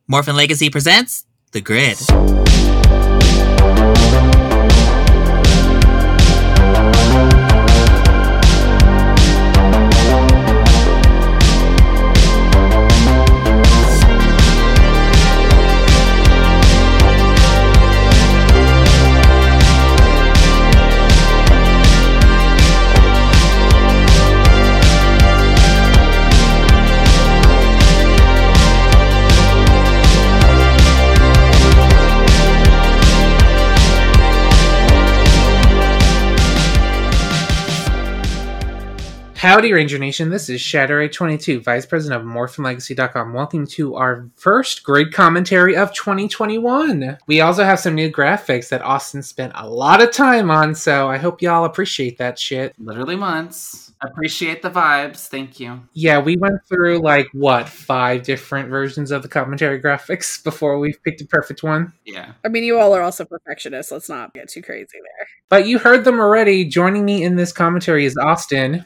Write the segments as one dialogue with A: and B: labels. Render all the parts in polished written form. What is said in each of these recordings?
A: Morphin Legacy presents The Grid.
B: Howdy, Ranger Nation. This is Shadow822, Vice President of MorphinLegacy.com. Welcome to our first grid commentary of 2021. We also have some new graphics that Austin spent a lot of time on, so I hope y'all appreciate that shit.
C: Literally months. Appreciate the vibes. Thank you.
B: Yeah, we went through, 5 different versions of the commentary graphics before we picked a perfect one.
C: Yeah.
D: I mean, you all are also perfectionists. Let's not get too crazy there.
B: But you heard them already. Joining me in this commentary is Austin.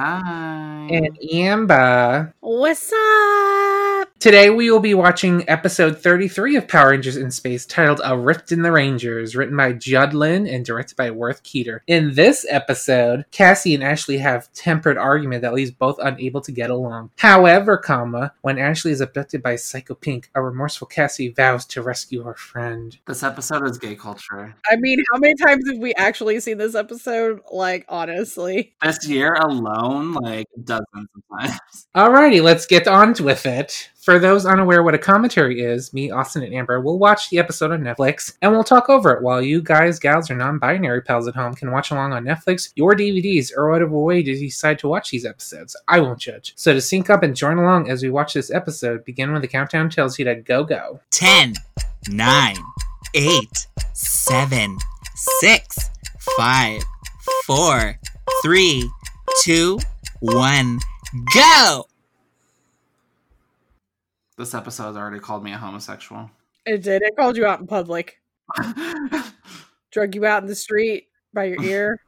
C: Hi.
B: And Amber.
D: What's up?
B: Today we will be watching episode 33 of Power Rangers in Space, titled A Rift in the Rangers, written by Judd Lin and directed by Worth Keeter. In this episode, Cassie and Ashley have tempered argument that leaves both unable to get along. However, when Ashley is abducted by Psycho Pink, a remorseful Cassie vows to rescue her friend.
C: This episode is gay culture.
D: I mean, how many times have we actually seen this episode? Honestly.
C: This year alone, dozens of times.
B: Alrighty, let's get on with it. For those unaware what a commentary is, me, Austin, and Amber will watch the episode on Netflix, and we'll talk over it while you guys, gals, or non-binary pals at home can watch along on Netflix, your DVDs, or whatever way you decide to watch these episodes. I won't judge. So to sync up and join along as we watch this episode, begin when the countdown tells you to go.
A: 10, 9, 8, 7, 6, 5, 4, 3, 2, 1, go!
C: This episode has already called me a homosexual.
D: It did. It called you out in public. Drug you out in the street by your ear.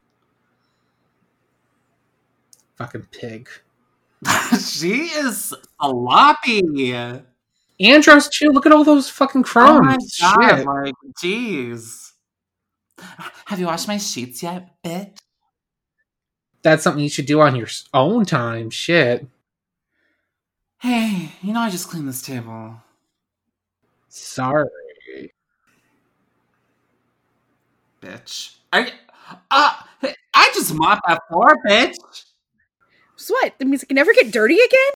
B: Fucking pig.
C: She is sloppy.
B: Andros, too. Look at all those fucking crumbs.
C: Oh my God,
B: shit.
C: Jeez. Have you washed my sheets yet, bitch?
B: That's something you should do on your own time. Shit.
C: Hey, I just cleaned this table.
B: Sorry.
C: Bitch. I just mopped that floor, bitch.
D: So what? That means it can never get dirty again?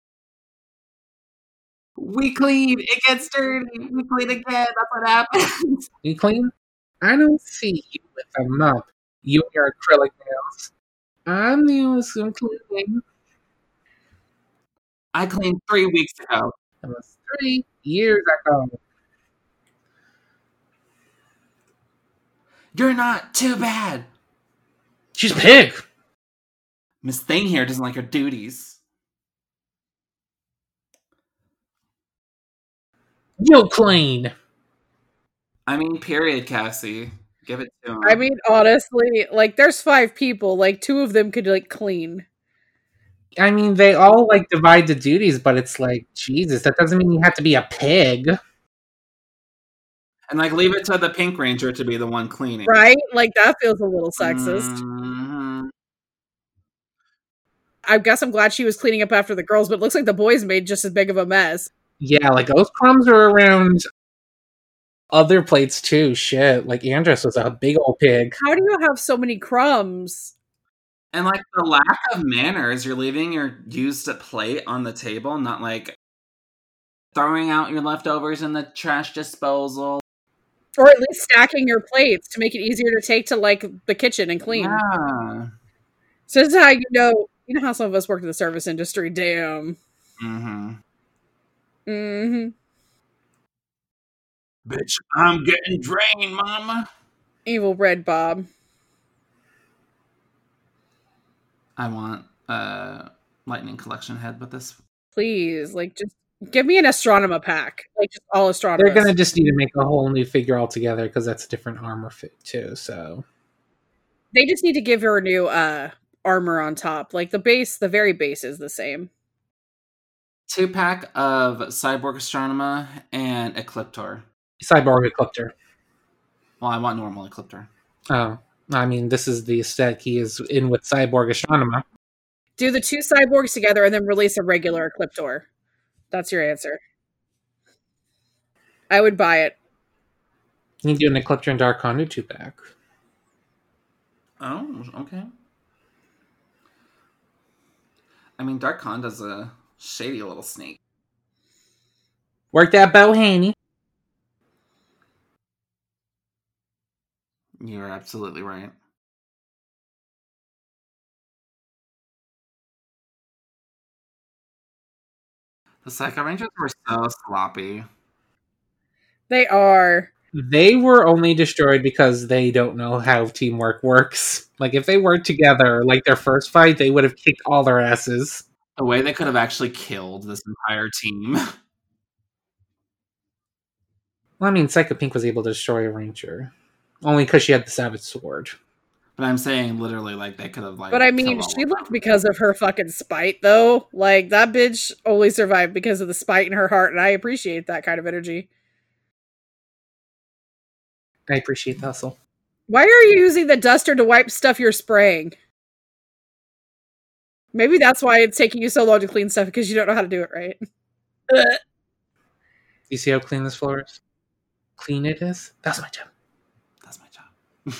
C: We clean, it gets dirty. We clean again. That's what happens.
B: You clean? I don't see you with a mop. You and your acrylic nails. I'm the only one cleaning.
C: I cleaned 3 weeks ago.
B: That was 3 years ago.
C: You're not too bad.
B: She's a pig.
C: Miss Thing here doesn't like her duties.
B: You clean.
C: I mean, period, Cassie. Give it to him.
D: I mean, honestly, there's 5 people. 2 of them could, clean.
B: I mean, they all, divide the duties, but it's Jesus, that doesn't mean you have to be a pig.
C: And, leave it to the Pink Ranger to be the one cleaning.
D: Right? That feels a little sexist.
C: Mm-hmm.
D: I guess I'm glad she was cleaning up after the girls, but it looks like the boys made just as big of a mess.
B: Yeah, those crumbs are around other plates, too. Shit. Andros was a big old pig.
D: How do you have so many crumbs?
C: And, the lack of manners, you're leaving your used plate on the table, not, throwing out your leftovers in the trash disposal.
D: Or at least stacking your plates to make it easier to take to, the kitchen and clean.
C: Yeah.
D: So this is how you know how some of us work in the service industry. Damn.
C: Mm-hmm.
D: Mm-hmm.
C: Bitch, I'm getting drained, mama.
D: Evil Red Bob.
C: I want Lightning Collection head with this.
D: Please, just give me an Astronema pack. Just all Astronemas.
B: They're gonna just need to make a whole new figure altogether, because that's a different armor fit, too, so...
D: They just need to give her a new armor on top. The base, the very base is the same.
C: 2-pack of Cyborg Astronema and Ecliptor.
B: Cyborg Ecliptor.
C: Well, I want normal Ecliptor.
B: Oh, I mean, this is the aesthetic he is in with Cyborg Astronema.
D: Do the two cyborgs together and then release a regular Ecliptor. That's your answer. I would buy it.
B: You can do an Ecliptor and Dark Hondo 2-pack.
C: Oh, okay. I mean, Dark Honda's a shady little snake.
B: Work that bow, Haney.
C: You're absolutely right. The Psycho Rangers were so sloppy.
D: They are.
B: They were only destroyed because they don't know how teamwork works. Like, if they worked together, like their first fight, they would have kicked all their asses.
C: The way they could have actually killed this entire team.
B: Well, I mean, Psycho Pink was able to destroy a Ranger. Only because she had the Savage Sword.
C: But I'm saying literally, like, they could have, like...
D: But I mean, she lived because of her fucking spite, though. Like, that bitch only survived because of the spite in her heart, and I appreciate that kind of energy.
B: I appreciate the hustle.
D: Why are you using the duster to wipe stuff you're spraying? Maybe that's why it's taking you so long to clean stuff, because you don't know how to do it right.
B: You see how clean this floor is? Clean it is? That's my job.
C: That's my job.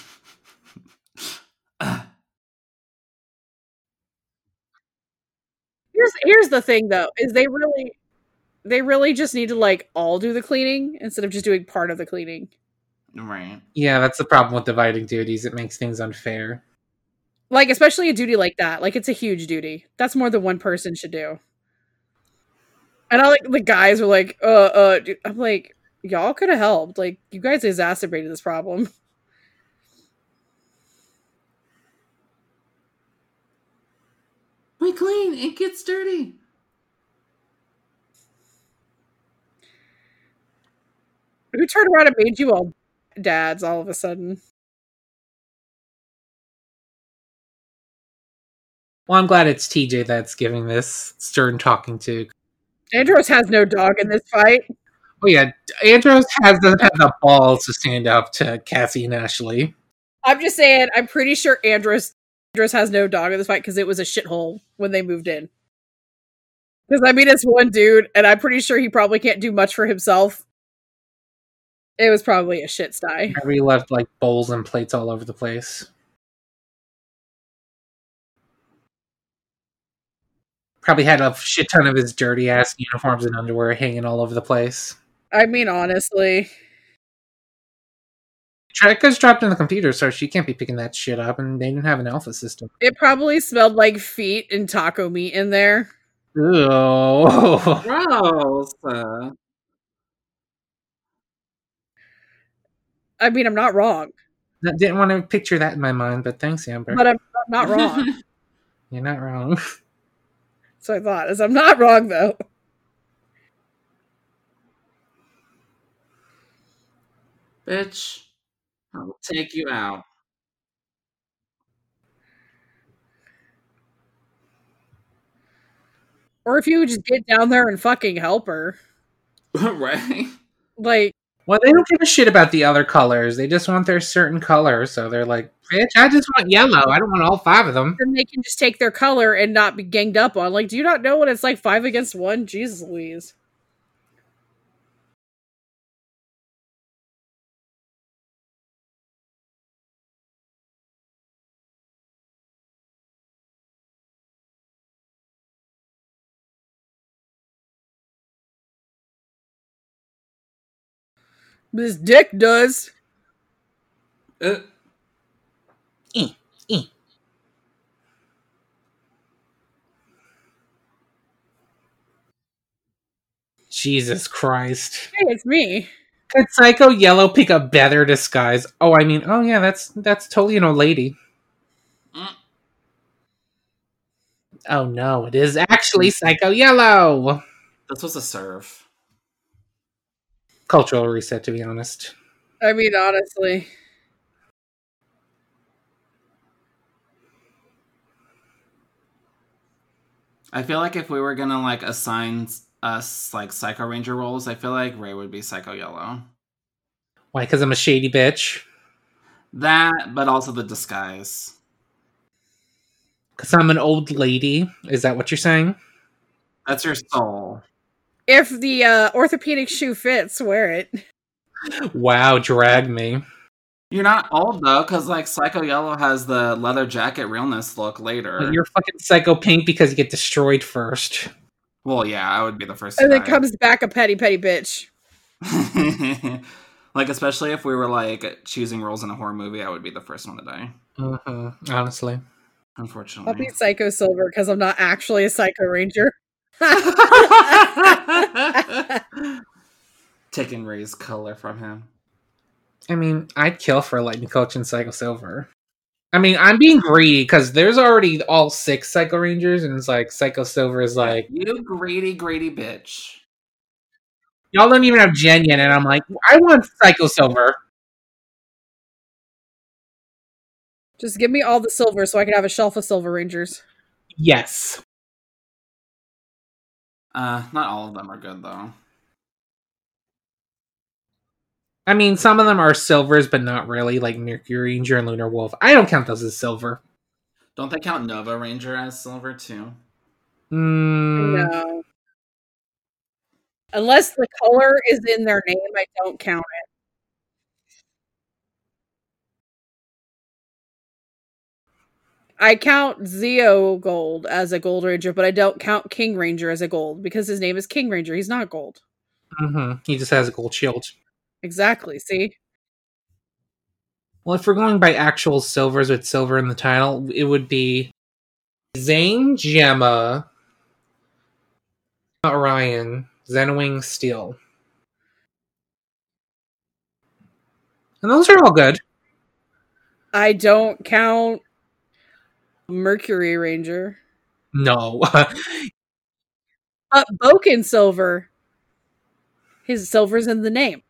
D: Here's the thing, though, is they really just need to, like, all do the cleaning instead of just doing part of the cleaning.
C: Right.
B: Yeah, that's the problem with dividing duties. It makes things unfair.
D: Like, especially a duty like that. Like, it's a huge duty. That's more than one person should do. And I like the guys were like, dude. I'm like, y'all could have helped. Like, you guys exacerbated this problem.
C: We clean. It gets dirty.
D: Who turned around and made you all dads all of a sudden?
B: Well, I'm glad it's TJ that's giving this stern talking to.
D: Andros has no dog in this fight.
B: Oh yeah, Andros doesn't have the balls to stand up to Cassie and Ashley.
D: I'm just saying, I'm pretty sure Andros has no dog in this fight because it was a shithole when they moved in. Because, I mean, it's one dude, and I'm pretty sure he probably can't do much for himself. It was probably a shit sty.
B: We left like bowls and plates all over the place. Probably had a shit ton of his dirty ass uniforms and underwear hanging all over the place.
D: I mean, honestly.
B: Treka's dropped in the computer, so she can't be picking that shit up, and they didn't have an alpha system.
D: It probably smelled like feet and taco meat in there.
B: Ew.
C: Gross.
D: I mean, I'm not wrong.
B: I didn't want to picture that in my mind, but thanks, Amber.
D: But I'm not wrong.
B: You're not wrong.
D: So I thought, I'm not wrong, though.
C: Bitch. I'll take you out.
D: Or if you would just get down there and fucking help her.
C: Right?
D: Like,
B: Well, they don't give a shit about the other colors. They just want their certain color. So they're like, bitch, I just want yellow. I don't want all 5 of them.
D: then they can just take their color and not be ganged up on. Like, do you not know what it's like 5 against 1? Jesus Louise. This dick does.
B: Jesus Christ.
D: Hey, it's me.
B: Could Psycho Yellow pick a better disguise? Oh, I mean, oh yeah, that's totally an old lady.
C: Mm.
B: Oh no, it is actually Psycho Yellow.
C: This was a serve.
B: Cultural reset, to be honest.
D: I mean, honestly.
C: I feel like if we were gonna like assign us like Psycho Ranger roles, I feel like Ray would be Psycho Yellow.
B: Why? Because I'm a shady bitch.
C: That, but also the disguise.
B: Because I'm an old lady. Is that what you're saying?
C: That's your soul.
D: If the orthopedic shoe fits, wear it.
B: Wow, drag me.
C: You're not old though, because like Psycho Yellow has the leather jacket realness look later.
B: But you're fucking Psycho Pink because you get destroyed first.
C: Well, yeah, I would be the first to
D: And then
C: die.
D: comes back a petty bitch.
C: Like, especially if we were like choosing roles in a horror movie, I would be the first one to die.
B: Mm-hmm. Honestly.
C: Unfortunately.
D: I'll be Psycho Silver because I'm not actually a Psycho Ranger.
C: Taking Ray's color from him.
B: I mean, I'd kill for Lightning Coach and Psycho Silver. I mean, I'm being greedy because there's already all 6 Psycho Rangers, and it's like Psycho Silver is like,
C: You greedy bitch.
B: y'all don't even have Jen yet, and I'm like, I want Psycho Silver.
D: Just give me all the silver so I can have a shelf of Silver Rangers.
B: Yes.
C: Not all of them are good though.
B: I mean, some of them are silvers, but not really, like Mercury Ranger and Lunar Wolf. I don't count those as silver.
C: Don't they count Nova Ranger as silver too?
D: No. Unless the color is in their name, I don't count it. I count Zeo Gold as a Gold Ranger, but I don't count King Ranger as a Gold because his name is King Ranger. He's not Gold.
B: Mm-hmm. He just has a gold shield.
D: Exactly. See?
B: Well, if we're going by actual silvers with silver in the title, it would be Zane, Gemma, Orion, Zenwing, Steel. And those are all good.
D: I don't count Mercury Ranger.
B: No.
D: But Boken Silver. His silver's in the name.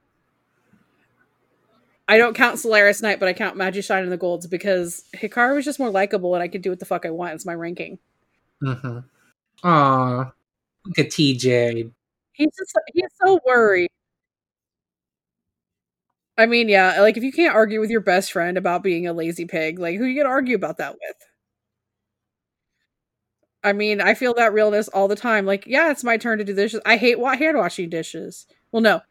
D: I don't count Solaris Knight, but I count Magishine and the Golds because Hikaru was just more likable and I could do what the fuck I want. It's my ranking.
B: Mm-hmm. Aw. Look at TJ.
D: He's so worried. I mean, yeah, like if you can't argue with your best friend about being a lazy pig, like who are you gonna argue about that with? I mean, I feel that realness all the time. Like, yeah, it's my turn to do dishes. I hate hand washing dishes. Well, no.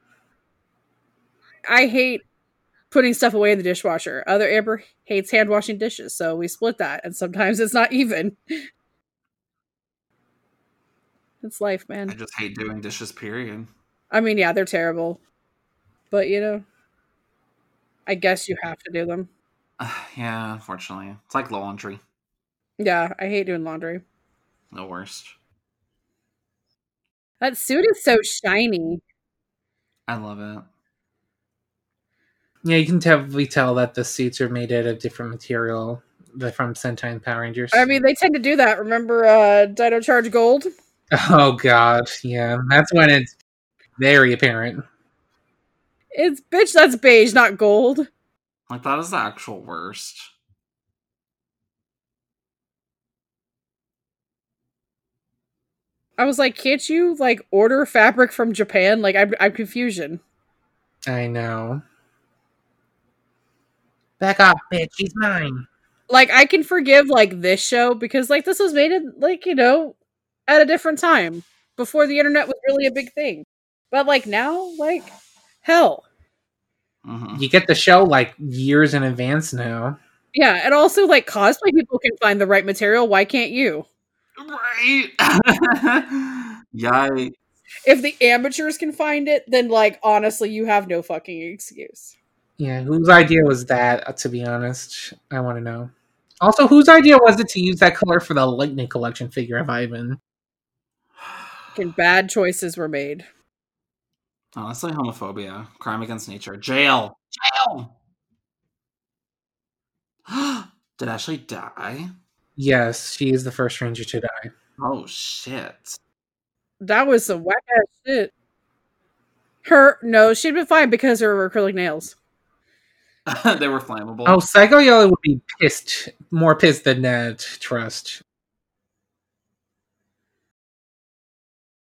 D: I hate putting stuff away in the dishwasher. Other Amber hates hand washing dishes, so we split that, and sometimes it's not even. It's life, man.
C: I just hate doing dishes, period.
D: I mean, yeah, they're terrible. But, you know, I guess you have to do them.
C: Yeah, unfortunately. It's like laundry.
D: Yeah, I hate doing laundry.
C: The worst.
D: That suit is so shiny.
C: I love it.
B: Yeah, you can definitely tell that the suits are made out of different material from Sentai and Power Rangers.
D: I mean, they tend to do that. Remember Dino Charge Gold?
B: Oh god, yeah. That's when it's very apparent.
D: It's, bitch, that's beige, not gold.
C: Like, that is the actual worst.
D: I was like, can't you, like, order fabric from Japan? Like, I'm confusion.
B: I know. Back off, bitch. She's mine.
D: Like, I can forgive, like, this show because, like, this was made in, like, you know, at a different time before the internet was really a big thing. But, like, now, like, hell.
C: Mm-hmm.
B: You get the show, like, years in advance now.
D: Yeah, and also, like, cosplay people can find the right material. Why can't you?
C: Right? Yikes.
D: If the amateurs can find it, then, like, honestly, you have no fucking excuse.
B: Yeah, whose idea was that, to be honest? I want to know. Also, whose idea was it to use that color for the Lightning Collection figure of Ivan?
D: Fucking bad choices were made.
C: Honestly, homophobia. Crime against nature. Jail! Jail! Did Ashley die?
B: Yes, she is the first ranger to die.
C: Oh, shit.
D: That was some whack ass shit. No, she'd been fine because of her acrylic nails.
C: They were flammable.
B: Oh, Psycho Yellow would be pissed. More pissed than Ned, trust.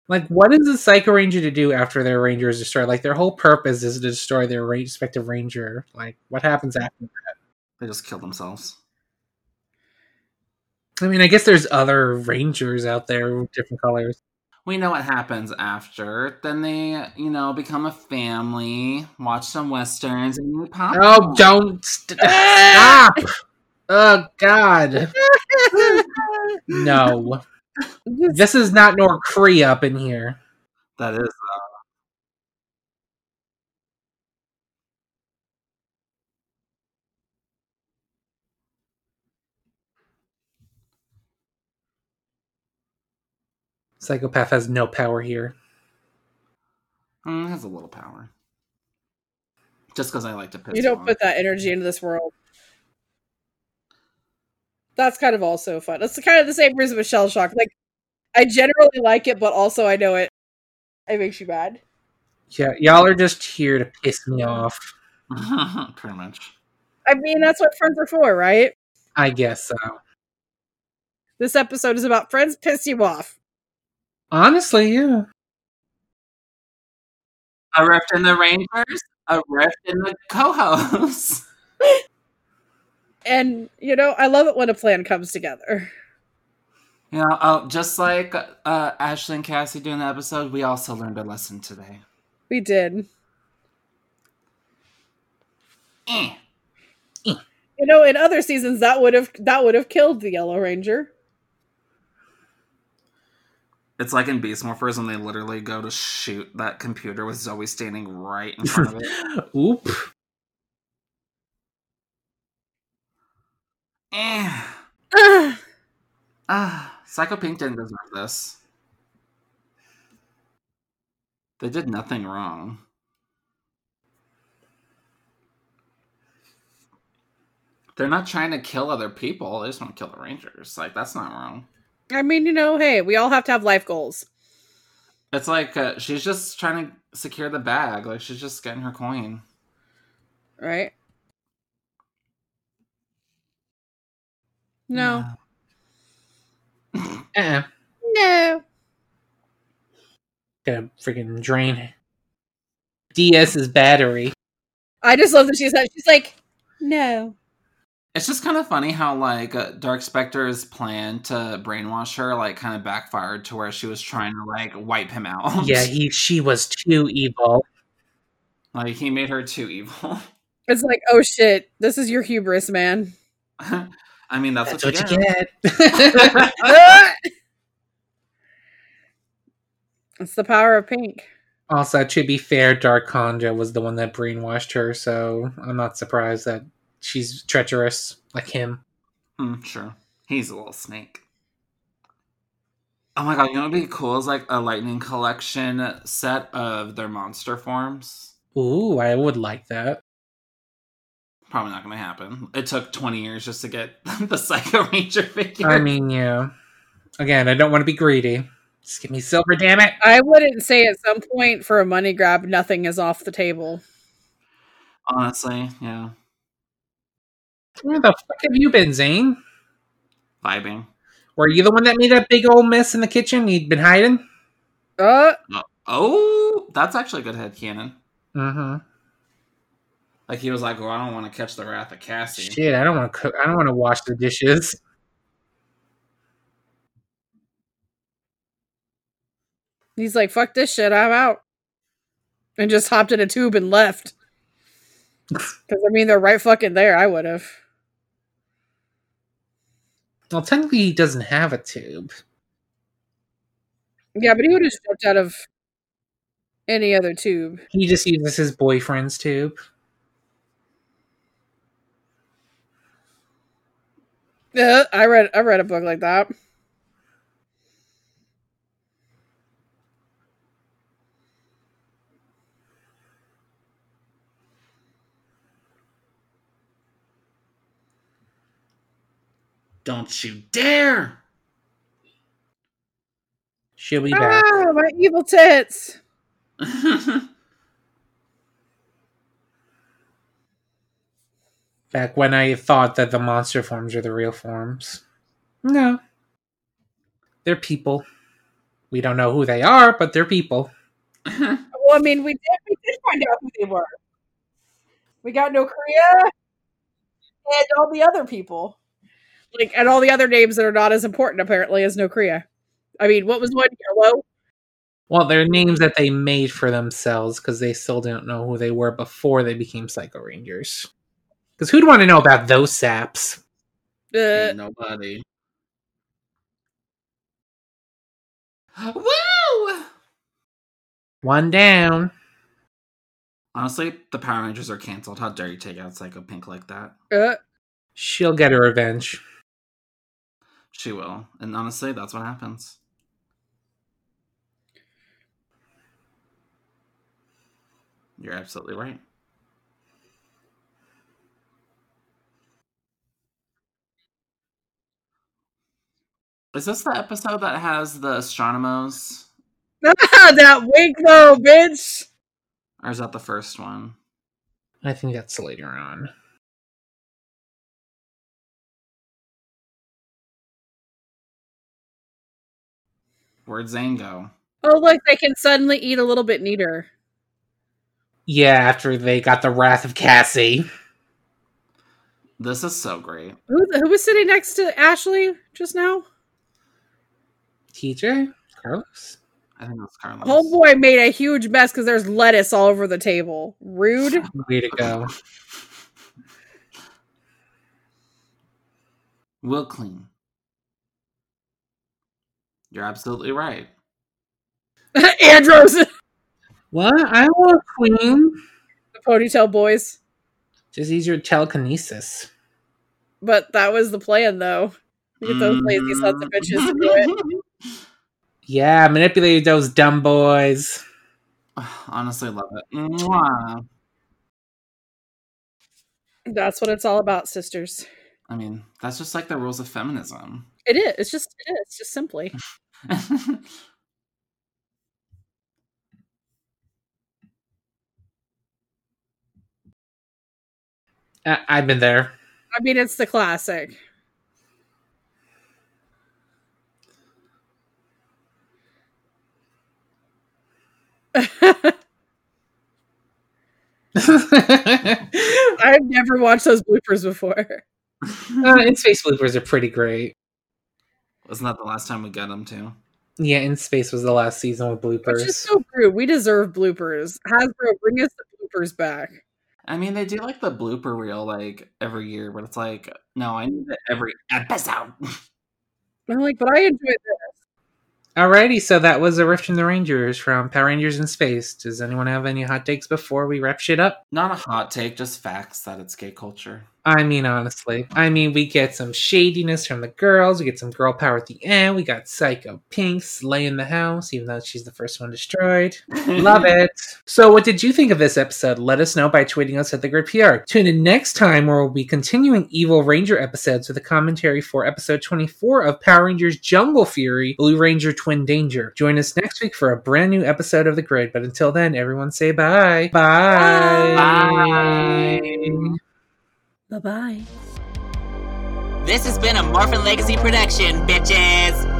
B: Like, what is the Psycho Ranger to do after their ranger is destroyed? Like, their whole purpose is to destroy their respective ranger. Like, what happens after?
C: They just kill themselves.
B: I mean, I guess there's other rangers out there with different colors.
C: We know what happens after. Then they, become a family, watch some westerns, and eat popcorn.
B: Oh, don't stop! Oh, God. No. This is not Norcree up in here.
C: That is.
B: Psychopath has no power here.
C: It has a little power. Just because I like to piss
D: You don't
C: off.
D: put that energy into this world. That's kind of also fun. That's kind of the same reason with Shell Shock. Like, I generally like it, but also I know it makes you mad.
B: Yeah, y'all are just here to piss me off.
C: Pretty much.
D: I mean, that's what friends are for, right?
B: I guess so.
D: This episode is about friends piss you off.
B: Honestly, yeah.
C: A rift in the Rangers, a rift in the co-hosts.
D: And, I love it when a plan comes together.
C: Just like Ashley and Cassie doing the episode, we also learned a lesson today.
D: We did. In other seasons that would have killed the Yellow Ranger.
C: It's like in Beast Morphers when they literally go to shoot that computer with Zoe standing right in front of it.
B: Oop.
C: Psycho Pink didn't deserve this. They did nothing wrong. They're not trying to kill other people. They just want to kill the Rangers. Like, that's not wrong.
D: I mean, hey, we all have to have life goals.
C: It's like she's just trying to secure the bag. Like, she's just getting her coin.
D: Right? No.
B: No. Gonna freaking drain DS's battery.
D: I just love that she's like, no.
C: It's just kind of funny how, like, Dark Spectre's plan to brainwash her, like, kind of backfired to where she was trying to, like, wipe him out.
B: Yeah, she was too evil.
C: Like, he made her too evil.
D: It's like, oh shit, this is your hubris, man.
C: I mean, that's what you
B: get.
D: It's the power of pink.
B: Also, to be fair, Dark Conja was the one that brainwashed her, so I'm not surprised that she's treacherous like him.
C: Sure. He's a little snake. Oh my god, what would be cool is like a Lightning Collection set of their monster forms.
B: Ooh, I would like that.
C: Probably not going to happen. It took 20 years just to get the Psycho Ranger figure.
B: I mean, yeah. Again, I don't want to be greedy. Just give me silver, damn it.
D: I wouldn't say at some point for a money grab, nothing is off the table.
C: Honestly, yeah.
B: Where the fuck have you been, Zane?
C: Vibing.
B: Were you the one that made that big old mess in the kitchen? You'd been hiding?
C: Oh, that's actually a good headcanon.
B: Mm-hmm.
C: Like, he was like, "Oh, I don't want to catch the wrath of Cassie."
B: Shit, I don't want to cook. I don't want to wash the dishes.
D: He's like, fuck this shit, I'm out. And just hopped in a tube and left. Because, I mean, they're right fucking there. I would have.
B: Well, technically, he doesn't have a tube.
D: Yeah, but he would have jumped out of any other tube.
B: He just uses his boyfriend's tube.
D: Yeah, I read a book like that.
C: Don't you dare!
B: She'll be back.
D: Ah, my evil tits!
B: Back when I thought that the monster forms are the real forms. No. They're people. We don't know who they are, but they're people.
D: Well, I mean, we did find out who they were. We got No Korea and all the other people. And all the other names that are not as important, apparently, as No Korea. I mean, what was one? Yellow?
B: Well, they're names that they made for themselves because they still didn't know who they were before they became Psycho Rangers. Because who'd want to know about those saps?
C: Ain't nobody. Woo!
B: One down.
C: Honestly, the Power Rangers are canceled. How dare you take out Psycho Pink like that?
B: She'll get her revenge.
C: She will. And honestly, that's what happens. You're absolutely right. Is this the episode that has the astronomers?
D: That wink, though, bitch!
C: Or is that the first one?
B: I think that's later on.
C: Where'd Zane go?
D: Oh, look, they can suddenly eat a little bit neater.
B: Yeah, after they got the wrath of Cassie.
C: This is so great.
D: Who was sitting next to Ashley just now?
B: TJ? Carlos?
C: I think that's Carlos.
D: Homeboy made a huge mess because there's lettuce all over the table. Rude.
B: Way to go.
C: We'll clean. You're absolutely right.
D: Andros!
B: What? I want Queen.
D: The ponytail boys.
B: Just use your telekinesis.
D: But that was the plan, though. Get those lazy sons of bitches to do it.
B: Yeah, manipulate those dumb boys.
C: Honestly, love it. Mwah.
D: That's what it's all about, sisters.
C: I mean, that's just like the rules of feminism.
D: It is. It's just simply.
B: I've been there.
D: I mean, it's the classic. I've never watched those bloopers before.
B: In Space bloopers are pretty great.
C: Wasn't that the last time we got them too?
B: Yeah, In Space was the last season with bloopers.
D: Which is so rude. We deserve bloopers. Hasbro, bring us the bloopers back.
C: I mean, they do like the blooper reel like every year, but it's like, no, I need it every episode.
D: I'm like, but I enjoy this.
B: Alrighty, so that was a riff from the Rangers from Power Rangers in Space. Does anyone have any hot takes before we wrap shit up?
C: Not a hot take, just facts that it's gay culture.
B: I mean, honestly. I mean, we get some shadiness from the girls. We get some girl power at the end. We got Psycho Pink slaying the house, even though she's the first one destroyed. Love it. So what did you think of this episode? Let us know by tweeting us at The Grid PR. Tune in next time where we'll be continuing Evil Ranger episodes with a commentary for episode 24 of Power Rangers Jungle Fury, Blue Ranger Twin Danger. Join us next week for a brand new episode of The Grid. But until then, everyone say bye. Bye.
C: Bye.
D: Bye-bye.
A: This has been a Morphin Legacy production, bitches!